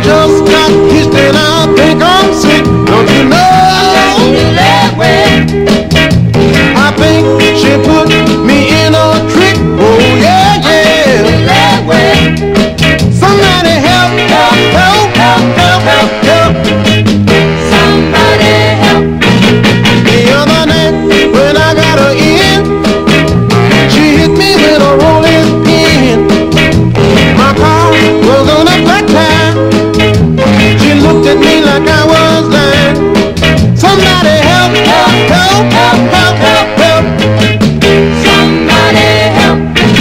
just got kissed and I think I'm sick. Don't you know? I think she put me in a trick. Oh yeah, yeah. Somebody help, help, help, help, help, help, help. Somebody help. The other night when I got her in, she hit me with a rolling pin. My car was on a flat tire. She looked at me like I was lying. Somebody help, help, help, help, help, help, help. Somebody help.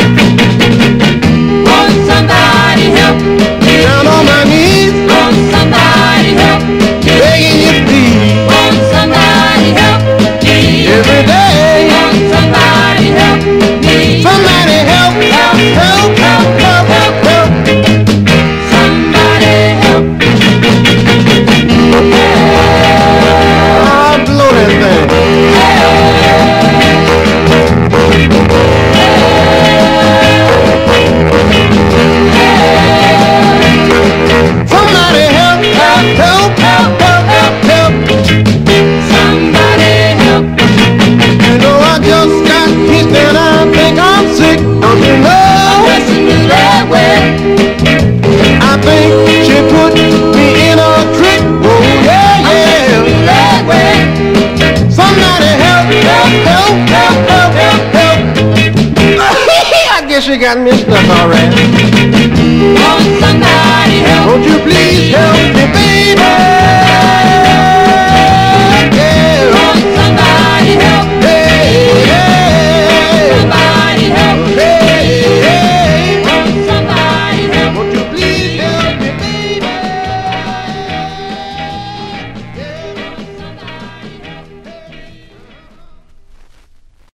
Won't somebody help? Down on my knees, Won't somebody help? begging you please. Won't somebody help me? Every day, Won't somebody help me? somebody help, help, help, help, help, help, help. Somebody help. Oh, blow that thing. Somebody help, help, help, help, help, help, help. Somebody help. You know I just got kissed and I think I'm sick. Don't you know? Listen to that way. I think she put me in a trick. Oh yeah, yeah. That way. Somebody help, help, help, help, help, help, help. I guess you got me stuck already. Won't somebody help? Won't you please help me,